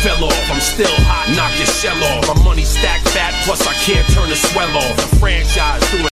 fell off. I'm still hot, knock your shell off. My money stacked fat, plus I can't turn the swell off. The franchise doing